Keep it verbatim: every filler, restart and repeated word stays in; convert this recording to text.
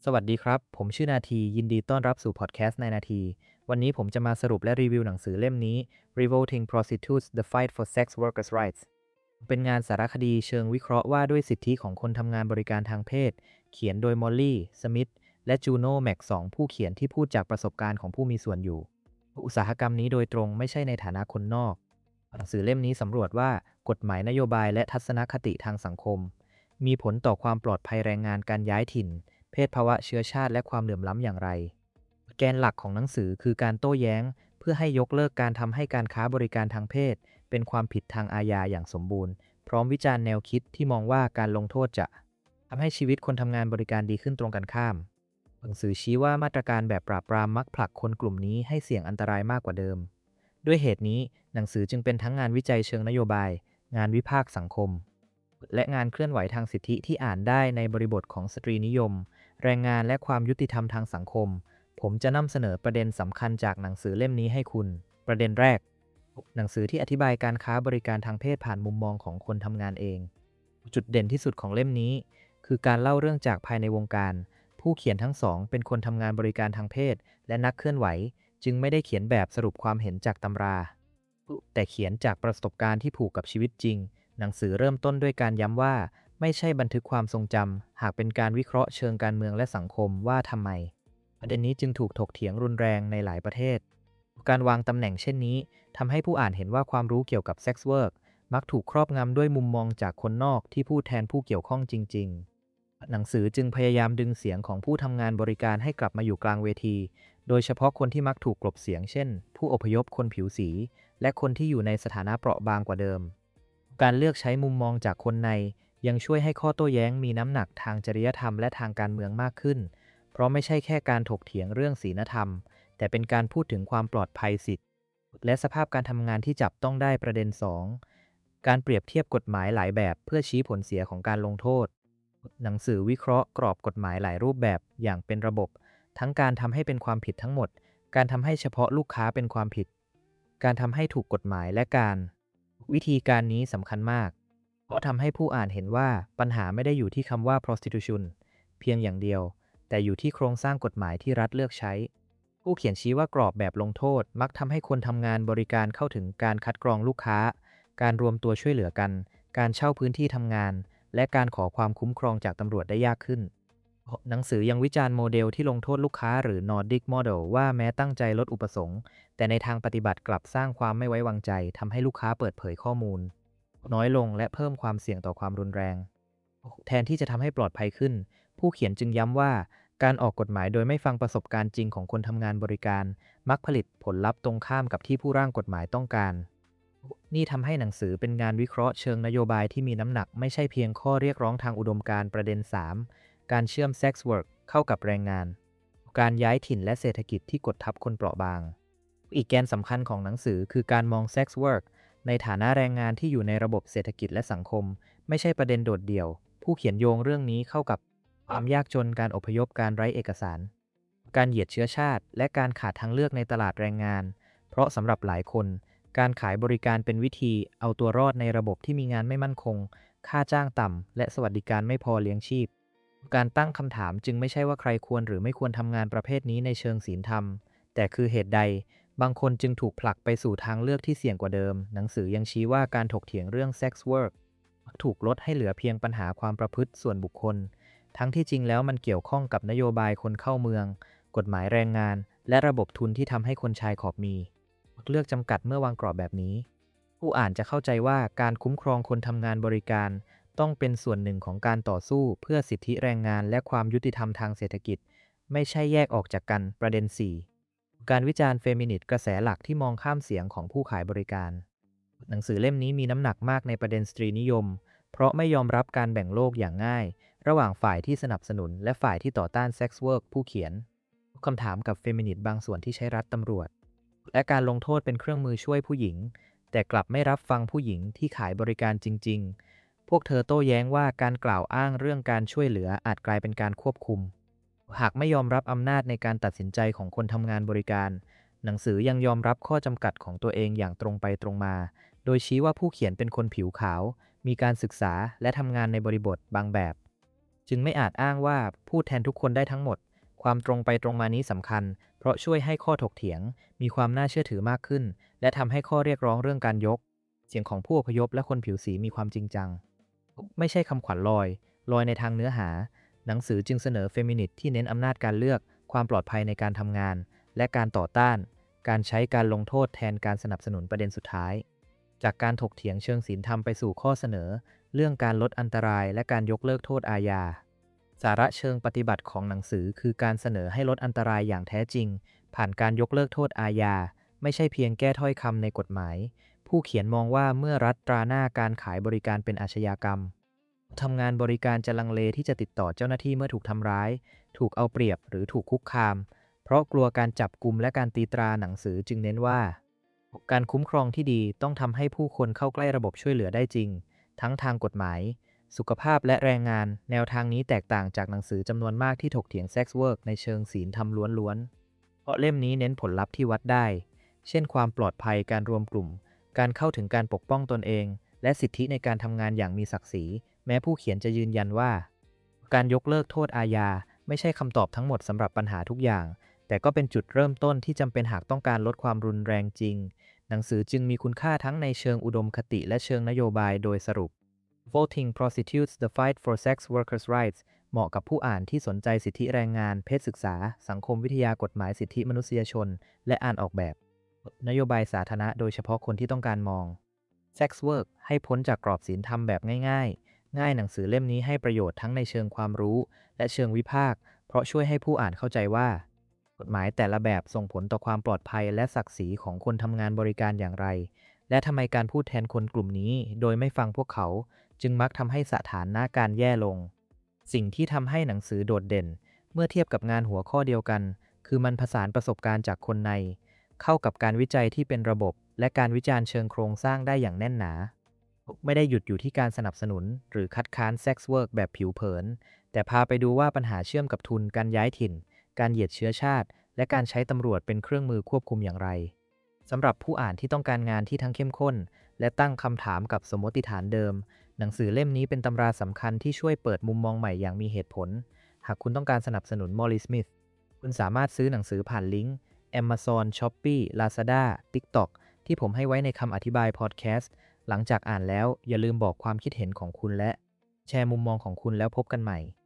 สวัสดีครับผมชื่อนาทียินดีต้อนรับสู่พอดแคสต์ในนาทีวันนี้ผมจะมาสรุปและรีวิวหนังสือเล่มนี้ Revolting Prostitutes: The Fight for Sex Workers' Rights เป็นงานสารคดีเชิงวิเคราะห์ว่าด้วยสิทธิของคนทำงานบริการทางเพศเขียนโดยมอลลี่สมิธและจูโน่แม็กสองผู้เขียนที่พูดจากประสบการณ์ของผู้มีส่วนอยู่อุตสาหกรรมนี้โดยตรงไม่ใช่ในฐานะคนนอกหนังสือเล่มนี้สำรวจว่ากฎหมายนโยบายและทัศนคติทางสังคมมีผลต่อความปลอดภัยแรงงานการย้ายถิ่นเพศภาวะเชื้อชาติและความเหลื่อมล้ำอย่างไรแกนหลักของหนังสือคือการโต้แย้งเพื่อให้ยกเลิกการทำให้การค้าบริการทางเพศเป็นความผิดทางอาญาอย่างสมบูรณ์พร้อมวิจารณ์แนวคิดที่มองว่าการลงโทษจะทำให้ชีวิตคนทำงานบริการดีขึ้นตรงกันข้ามหนังสือชี้ว่ามาตรการแบบปราบปรามมักผลักคนกลุ่มนี้ให้เสี่ยงอันตรายมากกว่าเดิมด้วยเหตุนี้หนังสือจึงเป็นทั้งงานวิจัยเชิงนโยบายงานวิพากษ์สังคมและงานเคลื่อนไหวทางสิทธิที่อ่านได้ในบริบทของสตรีนิยมแรงงานและความยุติธรรมทางสังคมผมจะนำเสนอประเด็นสำคัญจากหนังสือเล่มนี้ให้คุณประเด็นแรกหนังสือที่อธิบายการค้าบริการทางเพศผ่านมุมมองของคนทำงานเองจุดเด่นที่สุดของเล่มนี้คือการเล่าเรื่องจากภายในวงการผู้เขียนทั้งสองเป็นคนทำงานบริการทางเพศและนักเคลื่อนไหวจึงไม่ได้เขียนแบบสรุปความเห็นจากตำราแต่เขียนจากประสบการณ์ที่ผูกกับชีวิตจริงหนังสือเริ่มต้นด้วยการย้ำว่าไม่ใช่บันทึกความทรงจำหากเป็นการวิเคราะห์เชิงการเมืองและสังคมว่าทำไมประเด็นนี้จึงถูกถกเถียงรุนแรงในหลายประเทศการวางตำแหน่งเช่นนี้ทำให้ผู้อ่านเห็นว่าความรู้เกี่ยวกับเซ็กซ์เวิร์กมักถูกครอบงำด้วยมุมมองจากคนนอกที่พูดแทนผู้เกี่ยวข้องจริงๆหนังสือจึงพยายามดึงเสียงของผู้ทำงานบริการให้กลับมาอยู่กลางเวทีโดยเฉพาะคนที่มักถูกกลบเสียงเช่นผู้อพยพคนผิวสีและคนที่อยู่ในสถานะเปราะบางกว่าเดิมการเลือกใช้มุมมองจากคนในยังช่วยให้ข้อโต้แย้งมีน้ำหนักทางจริยธรรมและทางการเมืองมากขึ้นเพราะไม่ใช่แค่การถกเถียงเรื่องศีลธรรมแต่เป็นการพูดถึงความปลอดภัยสิทธิและสภาพการทำงานที่จับต้องได้ประเด็นสองการเปรียบเทียบกฎหมายหลายแบบเพื่อชี้ผลเสียของการลงโทษหนังสือวิเคราะห์กรอบกฎหมายหลายรูปแบบอย่างเป็นระบบทั้งการทำให้เป็นความผิดทั้งหมดการทำให้เฉพาะลูกค้าเป็นความผิดการทำให้ถูกกฎหมายและการวิธีการนี้สำคัญมากเพราะทำให้ผู้อ่านเห็นว่าปัญหาไม่ได้อยู่ที่คำว่า prostitution เพียงอย่างเดียวแต่อยู่ที่โครงสร้างกฎหมายที่รัฐเลือกใช้ผู้เขียนชี้ว่ากรอบแบบลงโทษมักทำให้คนทำงานบริการเข้าถึงการคัดกรองลูกค้าการรวมตัวช่วยเหลือกันการเช่าพื้นที่ทำงานและการขอความคุ้มครองจากตำรวจได้ยากขึ้นหนังสือยังวิจารณ์โมเดลที่ลงโทษลูกค้าหรือ Nordic Model ว่าแม้ตั้งใจลดอุปสงค์แต่ในทางปฏิบัติกลับสร้างความไม่ไว้วางใจทำให้ลูกค้าเปิดเผยข้อมูลน้อยลงและเพิ่มความเสี่ยงต่อความรุนแรงแทนที่จะทำให้ปลอดภัยขึ้นผู้เขียนจึงย้ำว่าการออกกฎหมายโดยไม่ฟังประสบการณ์จริงของคนทำงานบริการมักผลิตผลลัพธ์ตรงข้ามกับที่ผู้ร่างกฎหมายต้องการนี่ทำให้หนังสือเป็นงานวิเคราะห์เชิงนโยบายที่มีน้ำหนักไม่ใช่เพียงข้อเรียกร้องทางอุดมการณ์ประเด็นสามการเชื่อมเซ็กซ์เวิร์กเข้ากับแรงงานการย้ายถิ่นและเศรษฐกิจที่กดทับคนเปราะบางอีกแกนสำคัญของหนังสือคือการมองเซ็กซ์เวิร์กในฐานะแรงงานที่อยู่ในระบบเศรษฐกิจและสังคมไม่ใช่ประเด็นโดดเดี่ยวผู้เขียนโยงเรื่องนี้เข้ากับความยากจนการอพยพการไร้เอกสารการเหยียดเชื้อชาติและการขาดทางเลือกในตลาดแรงงานเพราะสำหรับหลายคนการขายบริการเป็นวิธีเอาตัวรอดในระบบที่มีงานไม่มั่นคงค่าจ้างต่ำและสวัสดิการไม่พอเลี้ยงชีพการตั้งคำถามจึงไม่ใช่ว่าใครควรหรือไม่ควรทำงานประเภทนี้ในเชิงศีลธรรมแต่คือเหตุใดบางคนจึงถูกผลักไปสู่ทางเลือกที่เสี่ยงกว่าเดิมหนังสือยังชี้ว่าการถกเถียงเรื่อง sex work ถูกลดให้เหลือเพียงปัญหาความประพฤติส่วนบุคคลทั้งที่จริงแล้วมันเกี่ยวข้องกับนโยบายคนเข้าเมืองกฎหมายแรงงานและระบบทุนที่ทำให้คนชายขอบมีเลือกจำกัดเมื่อวางกรอบแบบนี้ผู้อ่านจะเข้าใจว่าการคุ้มครองคนทำงานบริการต้องเป็นส่วนหนึ่งของการต่อสู้เพื่อสิทธิแรงงานและความยุติธรรมทางเศรษฐกิจไม่ใช่แยกออกจากกันประเด็นสี่การวิจารณ์เฟมินิสต์กระแสหลักที่มองข้ามเสียงของผู้ขายบริการหนังสือเล่มนี้มีน้ำหนักมากในประเด็นสตรีนิยมเพราะไม่ยอมรับการแบ่งโลกอย่างง่ายระหว่างฝ่ายที่สนับสนุนและฝ่ายที่ต่อต้านเซ็กซ์เวิร์กผู้เขียนคำถามกับเฟมินิสต์บางส่วนที่ใช้รัฐตำรวจและการลงโทษเป็นเครื่องมือช่วยผู้หญิงแต่กลับไม่รับฟังผู้หญิงที่ขายบริการจริงๆพวกเธอโต้แย้งว่าการกล่าวอ้างเรื่องการช่วยเหลืออาจกลายเป็นการควบคุมหากไม่ยอมรับอำนาจในการตัดสินใจของคนทำงานบริการหนังสือยังยอมรับข้อจำกัดของตัวเองอย่างตรงไปตรงมาโดยชี้ว่าผู้เขียนเป็นคนผิวขาวมีการศึกษาและทำงานในบริบทบางแบบจึงไม่อาจอ้างว่าพูดแทนทุกคนได้ทั้งหมดความตรงไปตรงมานี้สำคัญเพราะช่วยให้ข้อถกเถียงมีความน่าเชื่อถือมากขึ้นและทำให้ข้อเรียกร้องเรื่องการยกเสียงของผู้อพยพและคนผิวสีมีความจริงจังไม่ใช่คำขวัญลอยลอยในทางเนื้อหาหนังสือจึงเสนอเฟมินิสต์ที่เน้นอำนาจการเลือกความปลอดภัยในการทำงานและการต่อต้านการใช้การลงโทษแทนการสนับสนุนประเด็นสุดท้ายจากการถกเถียงเชิงศีลธรรมไปสู่ข้อเสนอเรื่องการลดอันตรายและการยกเลิกโทษอาญาสาระเชิงปฏิบัติของหนังสือคือการเสนอให้ลดอันตรายอย่างแท้จริงผ่านการยกเลิกโทษอาญาไม่ใช่เพียงแก้ถ้อยคำในกฎหมายผู้เขียนมองว่าเมื่อรัฐตราหน้าการขายบริการเป็นอาชญากรรมทำงานบริการจะลังเลที่จะติดต่อเจ้าหน้าที่เมื่อถูกทำร้ายถูกเอาเปรียบหรือถูกคุกคามเพราะกลัวการจับกุมและการตีตราหนังสือจึงเน้นว่าการคุ้มครองที่ดีต้องทำให้ผู้คนเข้าใกล้ระบบช่วยเหลือได้จริงทั้งทางกฎหมายสุขภาพและแรงงานแนวทางนี้แตกต่างจากหนังสือจำนวนมากที่ถกเถียงเซ็กซ์เวิร์กในเชิงศีลธรรมล้วนๆเพราะเล่มนี้เน้นผลลัพธ์ที่วัดได้เช่นความปลอดภัยการรวมกลุ่มการเข้าถึงการปกป้องตนเองและสิทธิในการทำงานอย่างมีศักดิ์ศรีแม้ผู้เขียนจะยืนยันว่าการยกเลิกโทษอาญาไม่ใช่คำตอบทั้งหมดสำหรับปัญหาทุกอย่างแต่ก็เป็นจุดเริ่มต้นที่จำเป็นหากต้องการลดความรุนแรงจริงหนังสือจึงมีคุณค่าทั้งในเชิงอุดมคติและเชิงนโยบายโดยสรุป Voting Prostitutes the Fight for Sex Workers' Rights เหมาะกับผู้อ่านที่สนใจสิทธิแรงงานเพศศึกษาสังคมวิทยากฎหมายสิทธิมนุษยชนและอ่านออกแบบนโยบายสาธารณะโดยเฉพาะคนที่ต้องการมอง Sex Work ให้พ้นจากกรอบศีลธรรมแบบง่ายๆง่ายหนังสือเล่มนี้ให้ประโยชน์ทั้งในเชิงความรู้และเชิงวิพากษ์เพราะช่วยให้ผู้อ่านเข้าใจว่ากฎหมายแต่ละแบบส่งผลต่อความปลอดภัยและศักดิ์ศรีของคนทำงานบริการอย่างไรและทำไมการพูดแทนคนกลุ่มนี้โดยไม่ฟังพวกเขาจึงมักทำให้สถานะการแย่ลงสิ่งที่ทำให้หนังสือโดดเด่นเมื่อเทียบกับงานหัวข้อเดียวกันคือมันผสานประสบการณ์จากคนในเข้ากับการวิจัยที่เป็นระบบและการวิจารณ์เชิงโครงสร้างได้อย่างแน่นหนาไม่ได้หยุดอยู่ที่การสนับสนุนหรือคัดค้านเซ็กซ์เวิร์กแบบผิวเผินแต่พาไปดูว่าปัญหาเชื่อมกับทุนการย้ายถิ่นการเหยียดเชื้อชาติและการใช้ตำรวจเป็นเครื่องมือควบคุมอย่างไรสำหรับผู้อ่านที่ต้องการงานที่ทั้งเข้มข้นและตั้งคำถามกับสมมติฐานเดิมหนังสือเล่มนี้เป็นตำราสำคัญที่ช่วยเปิดมุมมองใหม่อย่างมีเหตุผลหากคุณต้องการสนับสนุนมอลลีสมิธคุณสามารถซื้อหนังสือผ่านลิงก์ Amazon Shopee Lazada TikTok ที่ผมให้ไว้ในคำอธิบายพอดแคสต์หลังจากอ่านแล้วอย่าลืมบอกความคิดเห็นของคุณและแชร์มุมมองของคุณแล้วพบกันใหม่